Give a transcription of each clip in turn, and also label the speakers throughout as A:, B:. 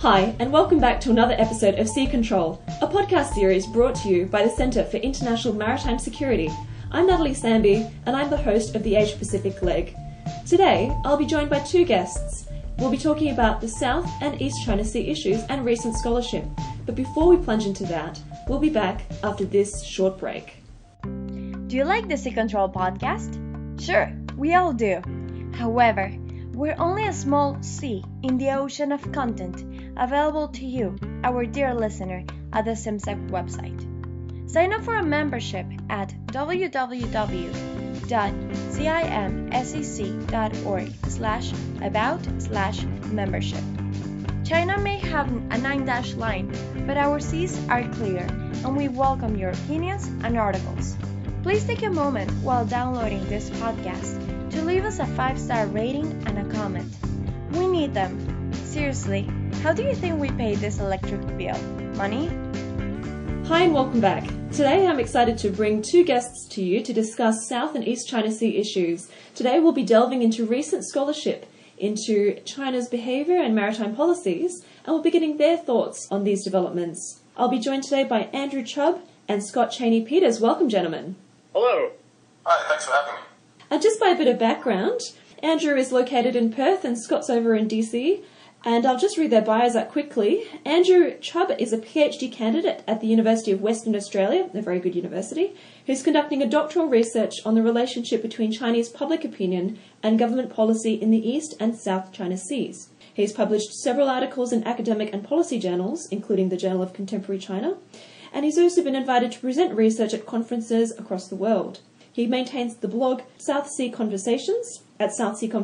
A: Hi, and welcome back to another episode of Sea Control, a podcast series brought to you by the Centre for International Maritime Security. I'm Natalie Samby, and I'm the host of the Asia Pacific leg. Today, I'll be joined by two guests. We'll be talking about the South and East China Sea issues and recent scholarship. But before we plunge into that, we'll be back after this short break.
B: Do you like the Sea Control podcast? Sure, we all do. However, we're only a small sea in the ocean of content available to you, our dear listener, at the CIMSEC website. Sign up for a membership at www.cimsec.org/about/membership. China may have a 9-dash line, but our seas are clear, and we welcome your opinions and articles. Please take a moment while downloading this podcast to leave us a 5-star rating and a comment. We need them. Seriously, how do you think we pay this electric bill? Money?
A: Hi and welcome back. Today I'm excited to bring two guests to you to discuss South and East China Sea issues. Today we'll be delving into recent scholarship into China's behaviour and maritime policies, and we'll be getting their thoughts on these developments. I'll be joined today by Andrew Chubb and Scott Cheney-Peters. Welcome, gentlemen.
C: Hello.
D: Hi, thanks for having me.
A: And just by a bit of background, Andrew is located in Perth and Scott's over in DC, and I'll just read their bios out quickly. Andrew Chubb is a PhD candidate at the University of Western Australia, a very good university, who's conducting a doctoral research on the relationship between Chinese public opinion and government policy in the East and South China Seas. He's published several articles in academic and policy journals, including the Journal of Contemporary China, and he's also been invited to present research at conferences across the world. He maintains the blog South Sea Conversations at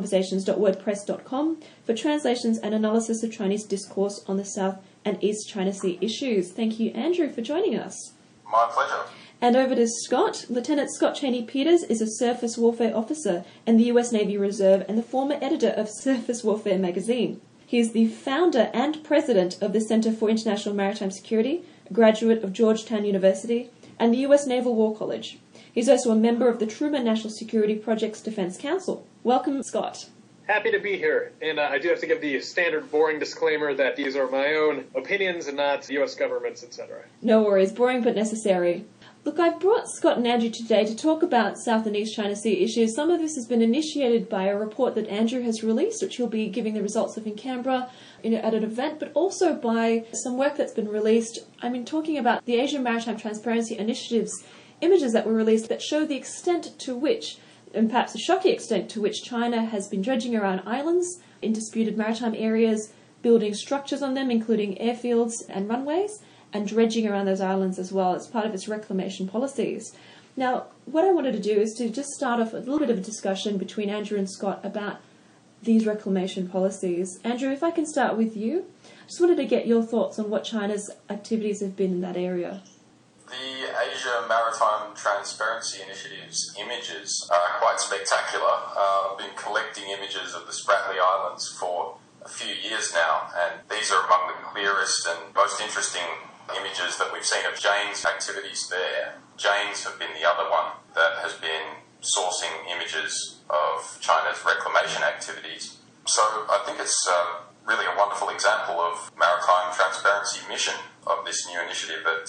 A: southseaconversations.wordpress.com for translations and analysis of Chinese discourse on the South and East China Sea issues. Thank you, Andrew, for joining us.
D: My pleasure.
A: And over to Scott. Lieutenant Scott Cheney-Peters is a surface warfare officer in the US Navy Reserve and the former editor of Surface Warfare magazine. He is the founder and president of the Centre for International Maritime Security, a graduate of Georgetown University, and the US Naval War College. He's also a member of the Truman National Security Project's Defense Council. Welcome, Scott.
C: Happy to be here. And I do have to give the standard boring disclaimer that these are my own opinions and not the U.S. government's, etc.
A: No worries. Boring but necessary. Look, I've brought Scott and Andrew today to talk about South and East China Sea issues. Some of this has been initiated by a report that Andrew has released, which he'll be giving the results of in Canberra at an event, but also by some work that's been released. Talking about the Asian Maritime Transparency Initiative's images that were released that show the extent to which, and perhaps the shocking extent to which, China has been dredging around islands in disputed maritime areas, building structures on them, including airfields and runways, and dredging around those islands as well as part of its reclamation policies. Now, what I wanted to do is to just start off with a little bit of a discussion between Andrew and Scott about these reclamation policies. Andrew, if I can start with you, I just wanted to get your thoughts on what China's activities have been in that area.
D: The Asia Maritime Transparency Initiative's images are quite spectacular. I've been collecting images of the Spratly Islands for a few years now, and these are among the clearest and most interesting images that we've seen of Jane's activities there. Jane's have been the other one that has been sourcing images of China's reclamation activities. So I think it's really a wonderful example of maritime transparency mission of this new initiative at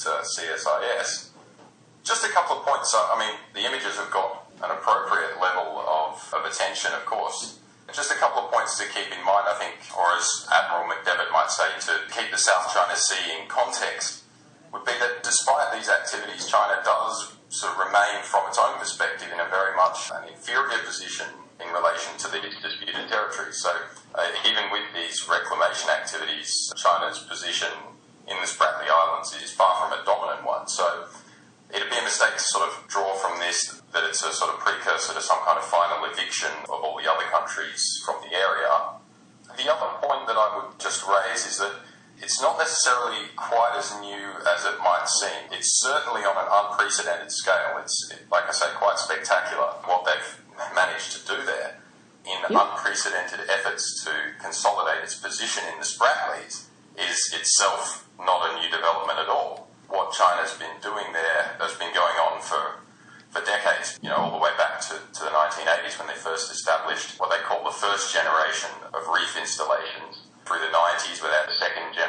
D: CSIS. Just a couple of points. The images have got an appropriate level of attention, of course. Just a couple of points to keep in mind, I think, or as Admiral McDevitt might say, to keep the South China Sea in context, would be that despite these activities, China does sort of remain, from its own perspective, in a very much an inferior position in relation to the disputed territories. So even with these reclamation activities, China's position in the Spratly Islands is far from a dominant one. So it'd be a mistake to sort of draw from this that it's a sort of precursor to some kind of final eviction of all the other countries from the area. The other point that I would just raise is that it's not necessarily quite as new as it might seem. It's certainly on an unprecedented scale. It's, like I say, quite spectacular what they've managed to do there in unprecedented efforts to consolidate its position in the Spratlys is itself not a new development at all. What China's been doing there has been going on for decades, all the way back to the 1980s when they first established what they call the first generation of reef installations. Through the 90s, without the second generation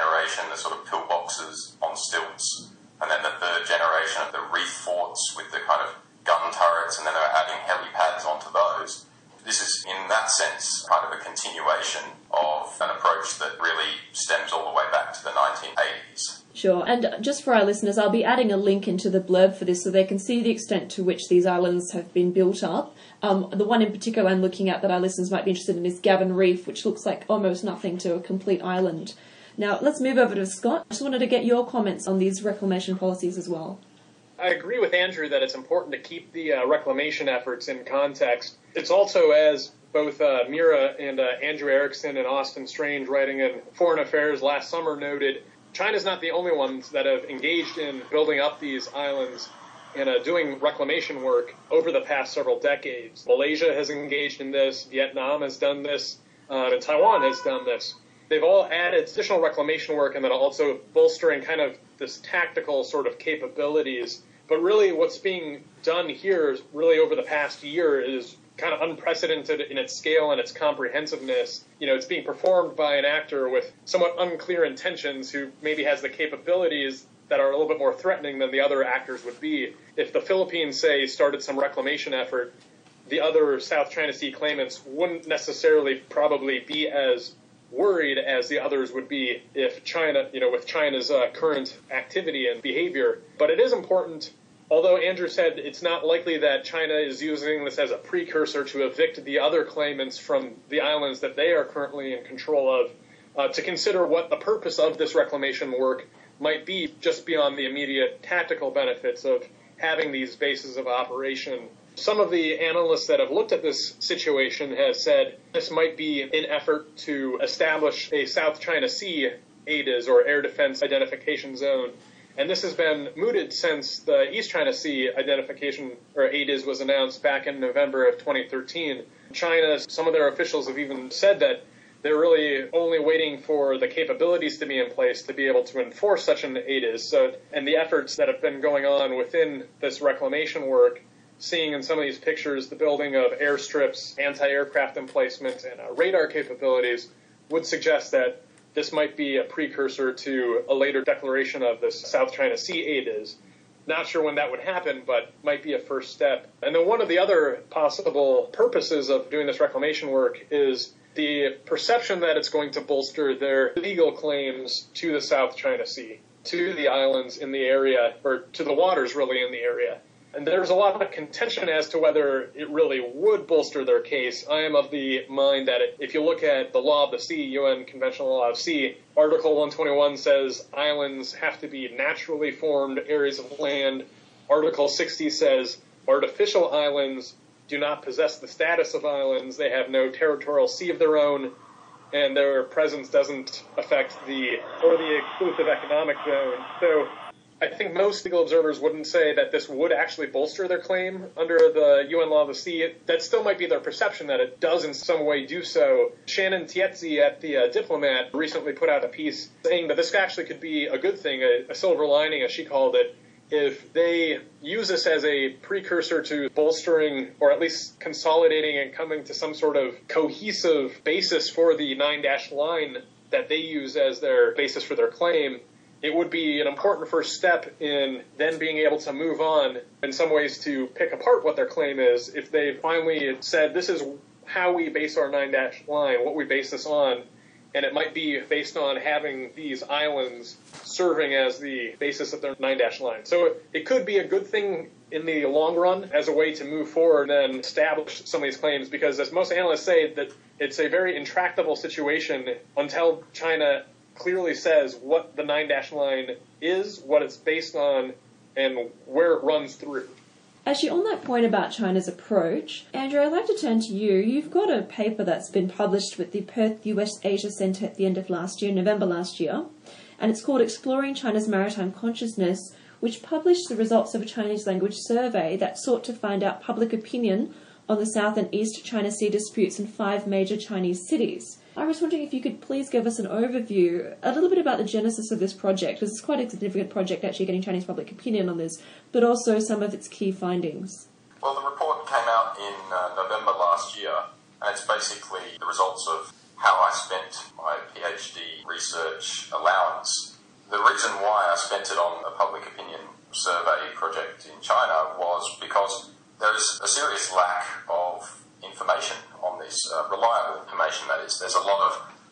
D: really stems all the way back to the 1980s.
A: Sure, and just for our listeners, I'll be adding a link into the blurb for this so they can see the extent to which these islands have been built up. The one in particular I'm looking at that our listeners might be interested in is Gavin Reef, which looks like almost nothing to a complete island. Now, let's move over to Scott. I just wanted to get your comments on these reclamation policies as well.
C: I agree with Andrew that it's important to keep the reclamation efforts in context. It's also, as both Mira and Andrew Erickson and Austin Strange, writing in Foreign Affairs last summer, noted, China's not the only ones that have engaged in building up these islands and doing reclamation work over the past several decades. Malaysia has engaged in this, Vietnam has done this, and Taiwan has done this. They've all added additional reclamation work and then also bolstering kind of this tactical sort of capabilities. But really what's being done here is really over the past year is kind of unprecedented in its scale and its comprehensiveness. You know, it's being performed by an actor with somewhat unclear intentions who maybe has the capabilities that are a little bit more threatening than the other actors would be. If the Philippines, say, started some reclamation effort, the other South China Sea claimants wouldn't necessarily probably be as worried as the others would be if China, with China's current activity and behavior. But it is important. Although Andrew said it's not likely that China is using this as a precursor to evict the other claimants from the islands that they are currently in control of, to consider what the purpose of this reclamation work might be just beyond the immediate tactical benefits of having these bases of operation. Some of the analysts that have looked at this situation have said this might be an effort to establish a South China Sea ADIZ, or Air Defense Identification Zone. And this has been mooted since the East China Sea identification, or ADIZ, was announced back in November of 2013. China, some of their officials have even said that they're really only waiting for the capabilities to be in place to be able to enforce such an ADIZ. And the efforts that have been going on within this reclamation work, seeing in some of these pictures the building of airstrips, anti-aircraft emplacements, and radar capabilities, would suggest that this might be a precursor to a later declaration of this South China Sea ADIZ. Not sure when that would happen, but might be a first step. And then one of the other possible purposes of doing this reclamation work is the perception that it's going to bolster their legal claims to the South China Sea, to the islands in the area, or to the waters really in the area. And there's a lot of contention as to whether it really would bolster their case. I am of the mind that if you look at the law of the sea, UN Conventional Law of Sea, Article 121 says islands have to be naturally formed areas of land. Article 60 says artificial islands do not possess the status of islands. They have no territorial sea of their own, and their presence doesn't affect the exclusive economic zone. So I think most legal observers wouldn't say that this would actually bolster their claim under the UN Law of the Sea. That still might be their perception that it does in some way do so. Shannon Tietze at the Diplomat recently put out a piece saying that this actually could be a good thing, a silver lining, as she called it, if they use this as a precursor to bolstering or at least consolidating and coming to some sort of cohesive basis for the 9-dash line that they use as their basis for their claim. It would be an important first step in then being able to move on, in some ways, to pick apart what their claim is. If they finally said, this is how we base our 9-dash line, what we base this on, and it might be based on having these islands serving as the basis of their 9-dash line. So it could be a good thing in the long run as a way to move forward and establish some of these claims, because as most analysts say, that it's a very intractable situation until China clearly says what the 9-dash line is, what it's based on, and where it runs through.
A: Actually, on that point about China's approach, Andrew, I'd like to turn to you. You've got a paper that's been published with the Perth US Asia Centre at the end of last year, November last year, and it's called Exploring China's Maritime Consciousness, which published the results of a Chinese language survey that sought to find out public opinion on the South and East China Sea disputes in 5 major Chinese cities. I was wondering if you could please give us an overview, a little bit about the genesis of this project, because it's quite a significant project actually getting Chinese public opinion on this, but also some of its key findings.
D: Well, the report came out in November last year, and it's basically the results of how I spent my PhD research allowance. The reason why I spent it on a public opinion survey project in China was because there is a serious lack of information on this, reliable information that is. There's a lot of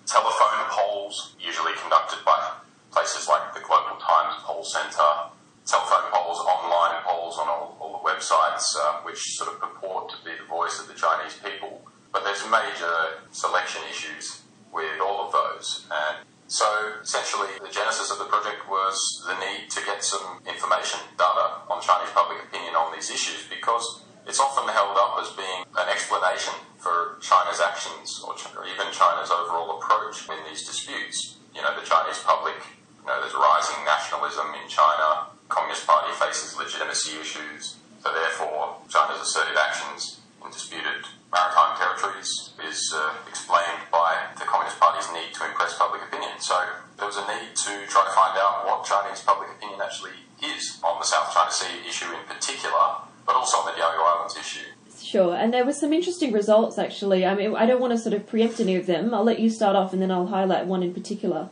D: telephone polls, usually conducted by places like the Global Times Poll Centre, telephone polls, online polls on all the websites, which sort of purport to be the voice of the Chinese people. But there's major selection issues with all of those. And so essentially the genesis of the project was the need to get some information, data on Chinese public opinion on these issues, because it's often held up as being an explanation for China's actions or even China's overall approach in these disputes. You know, the Chinese public, there's rising nationalism in China. Communist Party faces legitimacy issues. So therefore, China's assertive actions in disputed maritime territories is explained by the Communist Party's need to impress public opinion. So there was a need to try to find out what Chinese public opinion actually is on the South China Sea issue in particular, but also on the Diaoyu Islands issue.
A: Sure, and there were some interesting results, actually. I mean, I don't want to sort of preempt any of them. I'll let you start off, and then I'll highlight one in particular.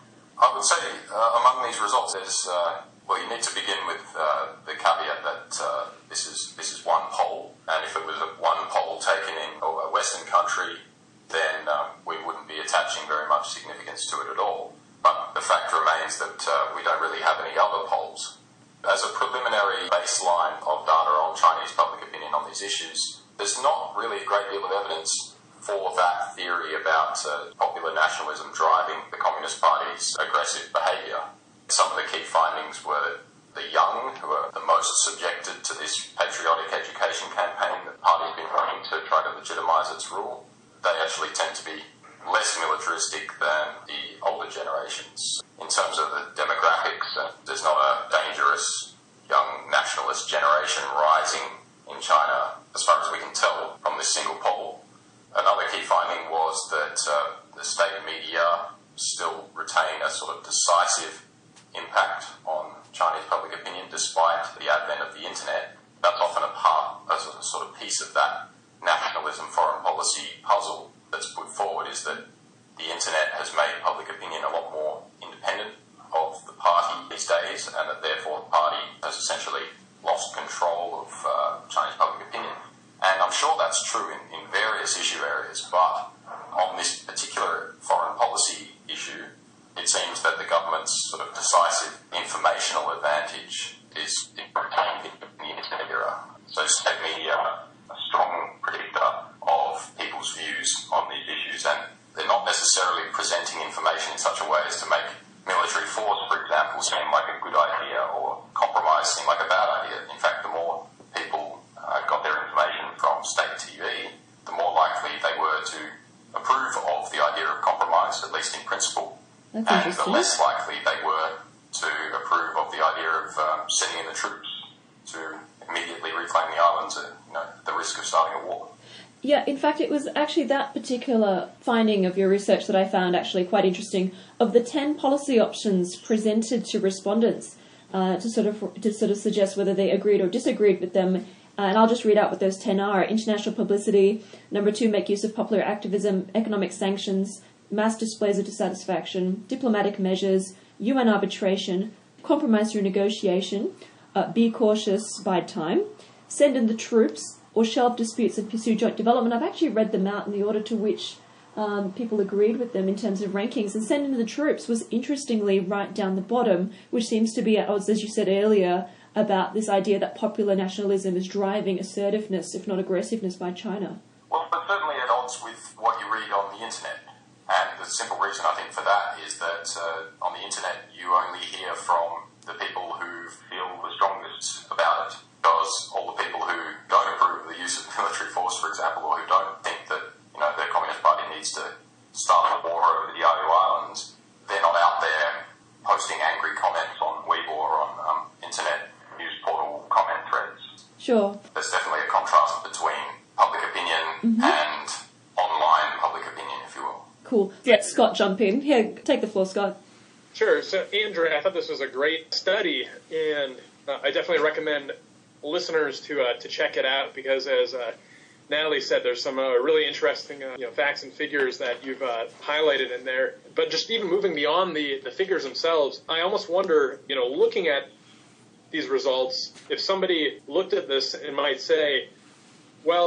D: I would say among these results, there's you need to begin with the caveat that this is one poll, and if it was one poll taken in a Western country, then we wouldn't be attaching very much significance to it at all. But the fact remains that we don't really have any other polls. As a preliminary baseline of data on Chinese public opinion on these issues, there's not really a great deal of evidence for that theory about popular nationalism driving the Communist Party's aggressive behaviour. Some of the key findings were the young, who are the most subjected to this patriotic education campaign that the party's been running to try to legitimise its rule. They actually tend to be less militaristic than the older generations. In terms of the demographics, there's not a dangerous young nationalist generation rising in China, as far as we can tell from this single poll. Another key finding was that the state media still retain a sort of decisive impact on Chinese public opinion despite the advent of the internet. That's often a sort of piece of that nationalism foreign policy puzzle that's put forward, is that the internet has made public opinion a lot more independent of the party these days, and that therefore the party has essentially lost control of Chinese public opinion. And I'm sure that's true in various issue areas, but on this particular foreign policy issue, it seems that the government's sort of decisive informational advantage is retained in the internet era. So state media are a strong predictor of people's views on these issues, and they're not necessarily presenting information in such a way as to make military force, for example, seem like a good idea or compromise seem like a bad idea. In fact, the more people got their information from state TV, the more likely they were to approve of the idea of compromise, at least in principle.
A: That's
D: and
A: interesting.
D: the less likely they were to approve of the idea of sending in the troops to immediately reclaim the islands at the risk of starting a war.
A: Yeah, in fact, it was actually that particular finding of your research that I found actually quite interesting. Of the 10 policy options presented to respondents to sort of suggest whether they agreed or disagreed with them, and I'll just read out what those 10 are. International publicity. Number 2, make use of popular activism, economic sanctions, mass displays of dissatisfaction, diplomatic measures, UN arbitration, compromise through negotiation, be cautious, bide time, send in the troops, or shelve disputes and pursue joint development. I've actually read them out in the order to which people agreed with them in terms of rankings, and send in the troops was interestingly right down the bottom, which seems to be at odds, as you said earlier, about this idea that popular nationalism is driving assertiveness, if not aggressiveness, by China.
D: Well, but certainly at odds with what you read on the internet. And the simple reason, I think, for that is that on the internet you only hear from the people who feel the strongest about it. Because all the people who don't approve of the use of military force, for example, or who don't think that the Communist Party needs to start a war over the Diaoyu Islands, they're not out there posting angry comments on Weibo or on internet news portal comment threads.
A: Sure.
D: There's definitely a contrast between public opinion and online public opinion, if you will.
A: Cool. Let Scott jump in. Here, take the floor, Scott.
C: Sure. So, Andrew, I thought this was a great study, and I definitely recommend listeners to check it out, because as Natalie said, there's some really interesting facts and figures that you've highlighted in there. But just even moving beyond the figures themselves, I almost wonder, looking at these results, if somebody looked at this and might say, well,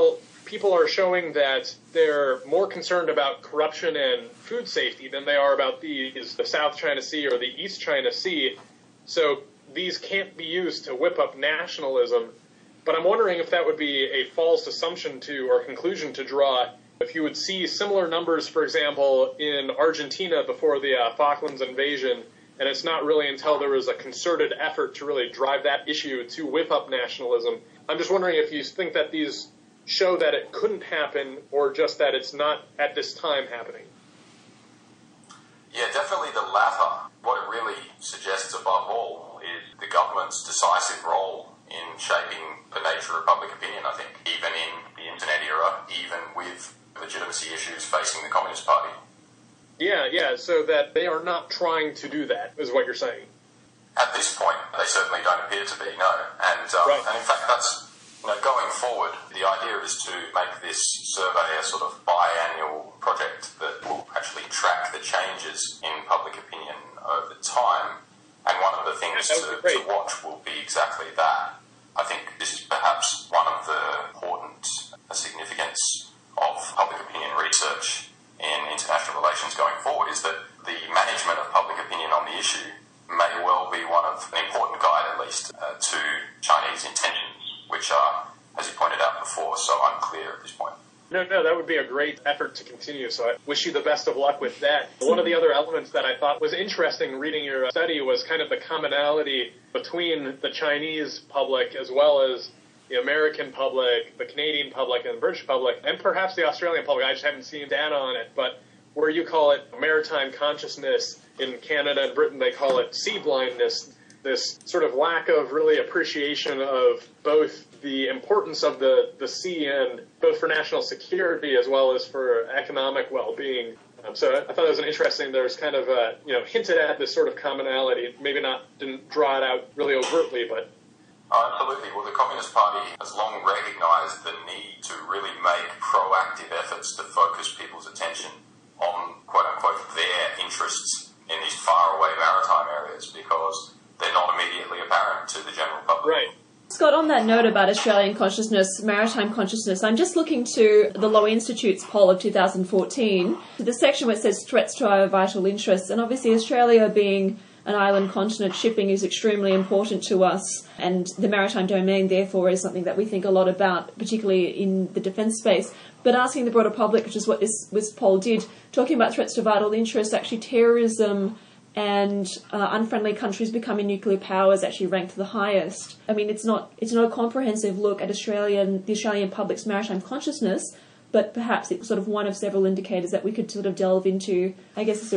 C: people are showing that they're more concerned about corruption and food safety than they are about the South China Sea or the East China Sea. So these can't be used to whip up nationalism. But I'm wondering if that would be a false assumption to or conclusion to draw if you would see similar numbers, for example, in Argentina before the Falklands invasion, and it's not really until there was a concerted effort to really drive that issue to whip up nationalism. I'm just wondering if you think that these show that it couldn't happen or just that it's not at this time happening.
D: Yeah, definitely the latter. What it really suggests above all is the government's decisive role in shaping the nature of public opinion, I think, even in the internet era, even with legitimacy issues facing the Communist Party.
C: Yeah, so that they are not trying to do that, is what you're saying.
D: At this point, they certainly don't appear to be, no. And in fact, that's, going forward, the idea is to make this survey a sort of biannual project that will actually track the changes in public opinion over time. And one of the things to watch will be exactly that. I think this is perhaps one of the important significance of public opinion research in international relations going forward is that the management of public opinion on the issue may well be one of an important guide, at least, to Chinese intentions, which are, as you pointed out before, so unclear at this point.
C: No, that would be a great effort to continue, so I wish you the best of luck with that. One of the other elements that I thought was interesting reading your study was kind of the commonality between the Chinese public as well as the American public, the Canadian public, and the British public, and perhaps the Australian public. I just haven't seen data on it, but where you call it maritime consciousness, in Canada and Britain they call it sea blindness, this sort of lack of really appreciation of both the importance of the sea and both for national security as well as for economic well-being. So I thought it was interesting. There's kind of hinted at this sort of commonality. Maybe didn't draw it out really overtly, but
D: absolutely. Well, the Communist Party has long recognised the need to really make proactive efforts to focus people's attention on, quote-unquote, their interests in these faraway maritime areas because they're not immediately apparent to the general public.
C: Right.
A: Scott, on that note about Australian consciousness, maritime consciousness, I'm just looking to the Lowy Institute's poll of 2014, to the section where it says threats to our vital interests, and obviously Australia being an island continent, shipping is extremely important to us, and the maritime domain, therefore, is something that we think a lot about, particularly in the defence space. But asking the broader public, which is what this poll did, talking about threats to vital interests, actually terrorism and unfriendly countries becoming nuclear powers actually ranked the highest. I mean, it's not a comprehensive look at the Australian public's maritime consciousness, but perhaps it's sort of one of several indicators that we could sort of delve into. I guess it's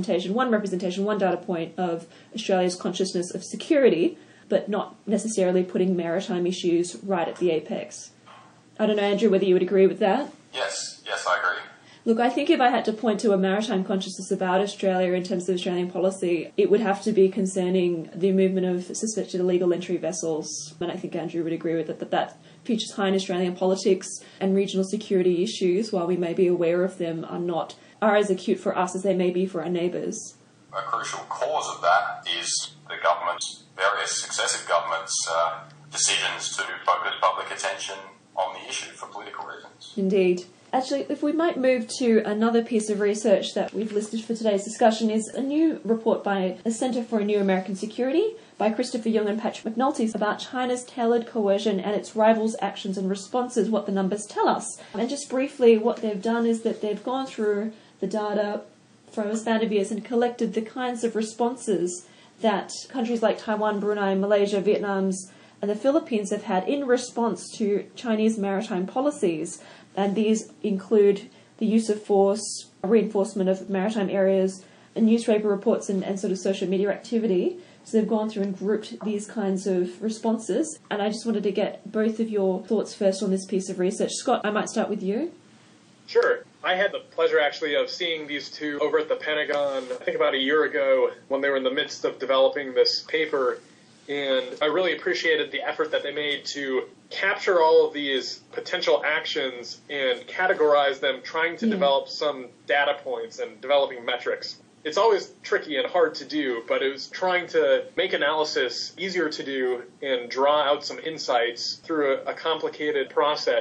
A: one data point of Australia's consciousness of security, but not necessarily putting maritime issues right at the apex. I don't know, Andrew, whether you would agree with that?
D: Yes, I agree.
A: Look, I think if I had to point to a maritime consciousness about Australia in terms of Australian policy, it would have to be concerning the movement of suspected illegal entry vessels. And I think Andrew would agree with it, that features high in Australian politics, and regional security issues, while we may be aware of them, are as acute for us as they may be for our neighbours.
D: A crucial cause of that is the government's, various successive governments' decisions to focus public attention on the issue for political reasons.
A: Indeed. Actually, if we might move to another piece of research that we've listed for today's discussion, is a new report by the Centre for a New American Security by Christopher Young and Patrick McNulty about China's tailored coercion and its rivals' actions and responses, what the numbers tell us. And just briefly, what they've done is that they've gone through the data from a span of years and collected the kinds of responses that countries like Taiwan, Brunei, Malaysia, Vietnam, and the Philippines have had in response to Chinese maritime policies. And these include the use of force, reinforcement of maritime areas, and newspaper reports and sort of social media activity. So they've gone through and grouped these kinds of responses. And I just wanted to get both of your thoughts first on this piece of research. Scott, I might start with you.
C: Sure. I had the pleasure, actually, of seeing these two over at the Pentagon, I think about a year ago, when they were in the midst of developing this paper. And I really appreciated the effort that they made to capture all of these potential actions and categorize them, trying to develop some data points and developing metrics. It's always tricky and hard to do, but it was trying to make analysis easier to do and draw out some insights through a complicated process.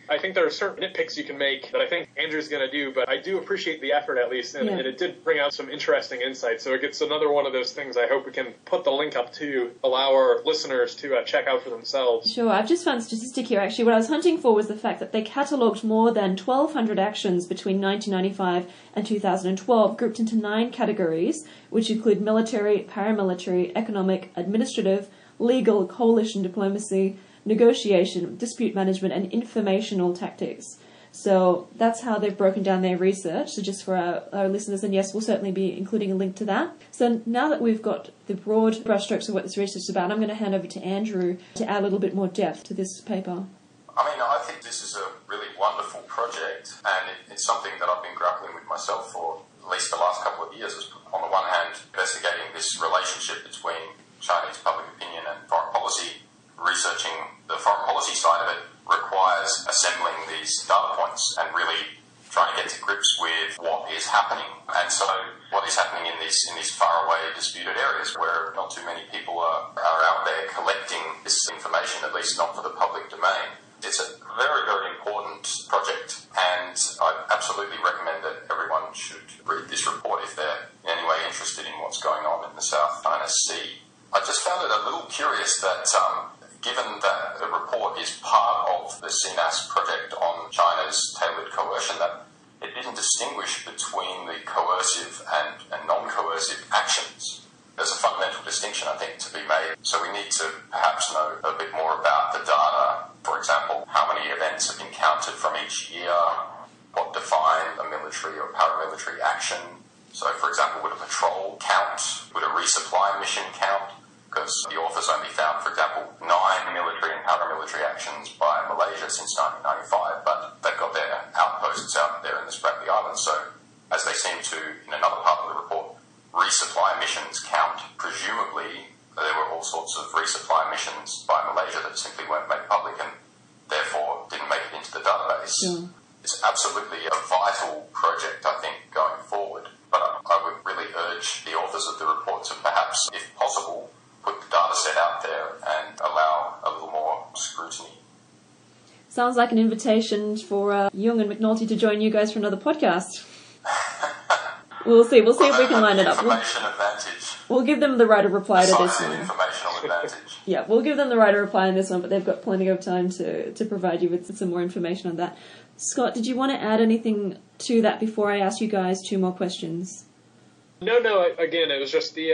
C: I think there are certain nitpicks you can make that I think Andrew's going to do, but I do appreciate the effort at least, and it did bring out some interesting insights. So it gets another one of those things I hope we can put the link up to allow our listeners to check out for themselves.
A: Sure, I've just found a statistic here actually. What I was hunting for was the fact that they catalogued more than 1,200 actions between 1995 and 2012, grouped into 9 categories, which include military, paramilitary, economic, administrative, legal, coalition diplomacy, negotiation, dispute management, and informational tactics. So that's how they've broken down their research. So just for our listeners, and yes, we'll certainly be including a link to that. So now that we've got the broad brushstrokes of what this research is about, I'm going to hand over to Andrew to add a little bit more depth to this paper.
D: I think this is a really wonderful project, and it's something that I've been grappling with myself for at least the last couple of years. On the one hand, investigating this relationship between Chinese public opinion and foreign policy. Researching the foreign policy side of it requires assembling these data points and really trying to get to grips with what is happening. And so what is happening in these faraway disputed areas where not too many people are out there collecting this information, at least not for the public domain. It's a very, very important project, and I absolutely recommend that everyone should read this report if they're in any way interested in what's going on in the South China Sea. I just found it a little curious that given that the report is part of the CNAS project on China's tailored coercion, that it didn't distinguish between the coercive and non-coercive actions. There's a fundamental distinction, I think, to be made. So we need to perhaps know a bit more about the data. For example, how many events have been counted from each year, what define a military or paramilitary action. So, for example, would a patrol count? Would a resupply mission count? Because the authors only found, for example, 9 military and paramilitary actions by Malaysia since 1995, but they've got their outposts out there in the Spratly Islands. So, as they seem to, in another part of the report, resupply missions count. Presumably, there were all sorts of resupply missions by Malaysia that simply weren't made public and therefore didn't make it into the database. Yeah. It's absolutely a vital project, I think, going forward. But I would really urge the authors of the report to perhaps, if possible, put the data set out there and allow a little more scrutiny.
A: Sounds like an invitation for Jung and McNulty to join you guys for another podcast. We'll see if we can line it up. We'll give them the right of reply to this one.
D: Informational advantage.
A: Yeah, we'll give them the right of reply on this one, but they've got plenty of time to provide you with some more information on that. Scott, did you want to add anything to that before I ask you guys 2 more questions?
C: No. Again, it was just the,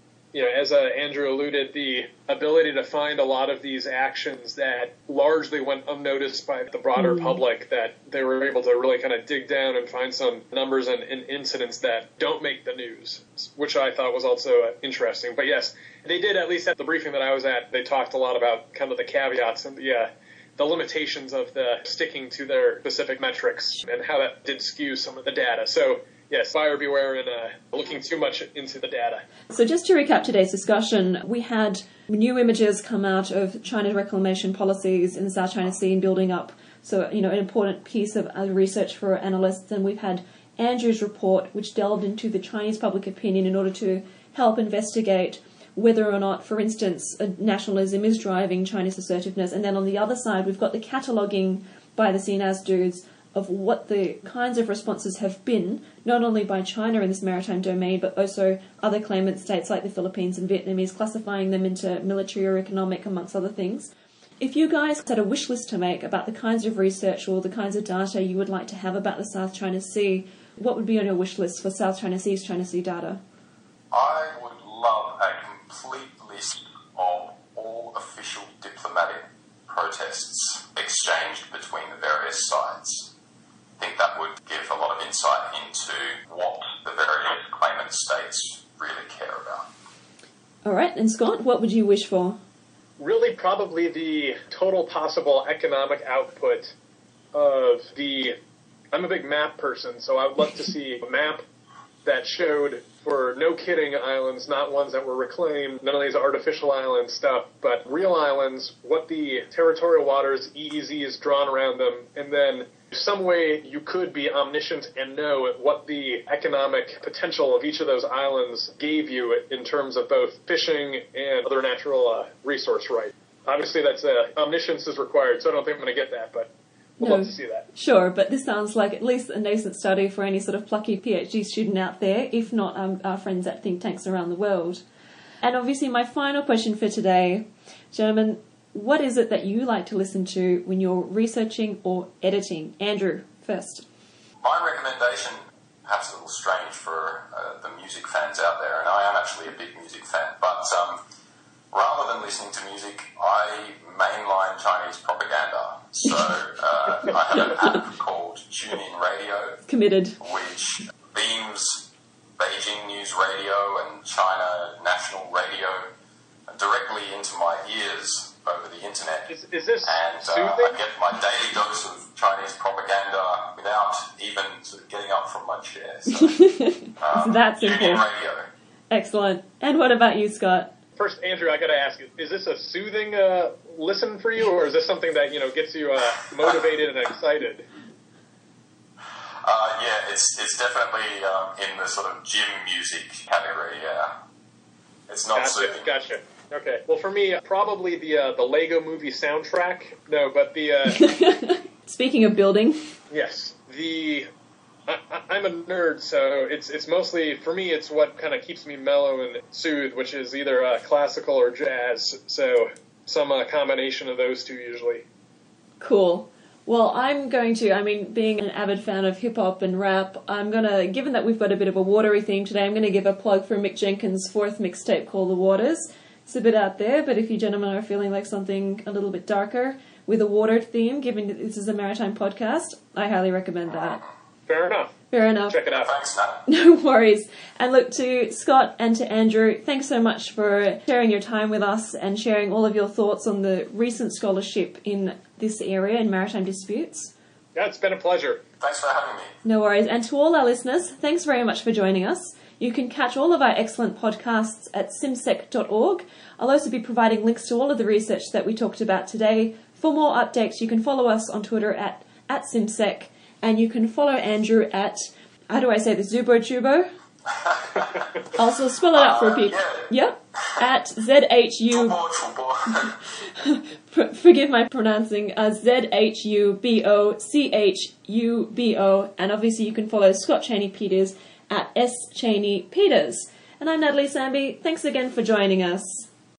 C: as Andrew alluded, the ability to find a lot of these actions that largely went unnoticed by the broader public, that they were able to really kind of dig down and find some numbers and incidents that don't make the news, which I thought was also interesting. But yes, they did, at least at the briefing that I was at, they talked a lot about kind of the caveats and the limitations of the sticking to their specific metrics and how that did skew some of the data. So yes, buyer beware and looking too much into the data.
A: So just to recap today's discussion, we had new images come out of China's reclamation policies in the South China Sea and building up. So, an important piece of research for analysts. And we've had Andrew's report, which delved into the Chinese public opinion in order to help investigate whether or not, for instance, nationalism is driving Chinese assertiveness. And then on the other side, we've got the cataloguing by the CNAS dudes of what the kinds of responses have been, not only by China in this maritime domain, but also other claimant states like the Philippines and Vietnamese, classifying them into military or economic, amongst other things. If you guys had a wish list to make about the kinds of research or the kinds of data you would like to have about the South China Sea, what would be on your wish list for South China Sea's China Sea data?
D: I would love a complete list of all official diplomatic protests exchanged between the various sides. I think that would give a lot of insight into what the various claimant states really care about.
A: All right, and Scott, what would you wish for?
C: Really probably the total possible economic output of I'm a big map person, so I would love to see a map that showed, for no kidding islands, not ones that were reclaimed, none of these artificial island stuff, but real islands, what the territorial waters, EEZ, is drawn around them, and then some way you could be omniscient and know what the economic potential of each of those islands gave you in terms of both fishing and other natural resource rights. Obviously, that's omniscience is required, so I don't think I'm going to get that, but We'd love to see that.
A: Sure, but this sounds like at least a nascent study for any sort of plucky PhD student out there, if not our friends at think tanks around the world. And obviously my final question for today, gentlemen, what is it that you like to listen to when you're researching or editing? Andrew, first.
D: My recommendation, perhaps a little strange for the music fans out there, and I am actually a big music fan, but rather than listening to music, I mainline Chinese propaganda. So I have an app called TuneIn Radio.
A: Committed.
D: Which beams Beijing News Radio and China National Radio directly into my ears over the internet.
C: Is this
D: and
C: soothing?
D: I get my daily dose of Chinese propaganda without even sort of getting up from my chair. So,
A: So that's
D: TuneIn
A: simple.
D: Radio.
A: Excellent. And what about you, Scott?
C: First, Andrew, I got to ask you: is this a soothing listen for you, or is this something that gets you motivated and excited?
D: Yeah, it's definitely in the sort of gym music category. Yeah, it's not soothing.
C: Gotcha. Okay. Well, for me, probably the Lego Movie soundtrack. No, but the
A: Speaking of building.
C: yes, I'm a nerd, so it's mostly, for me, it's what kind of keeps me mellow and soothed, which is either classical or jazz. So some combination of those two usually.
A: Cool. Well, being an avid fan of hip-hop and rap, given that we've got a bit of a watery theme today, I'm going to give a plug for Mick Jenkins' fourth mixtape called The Waters. It's a bit out there, but if you gentlemen are feeling like something a little bit darker with a watered theme, given that this is a maritime podcast, I highly recommend that.
C: Fair enough.
A: Fair enough.
C: Check it out.
D: Thanks, Nat.
A: No worries. And look, to Scott and to Andrew, thanks so much for sharing your time with us and sharing all of your thoughts on the recent scholarship in this area in maritime disputes.
C: Yeah, it's been a pleasure.
D: Thanks for having me.
A: No worries. And to all our listeners, thanks very much for joining us. You can catch all of our excellent podcasts at simsec.org. I'll also be providing links to all of the research that we talked about today. For more updates, you can follow us on Twitter at simsec, and you can follow Andrew at, how do I say this, Zubo? Also spell it out for people.
D: Yeah.
A: Yep. At ZHU. Forgive my pronouncing. ZHUBOCHUBO. And obviously you can follow Scott Cheney Peters at S Cheney Peters. And I'm Natalie Samby. Thanks again for joining us.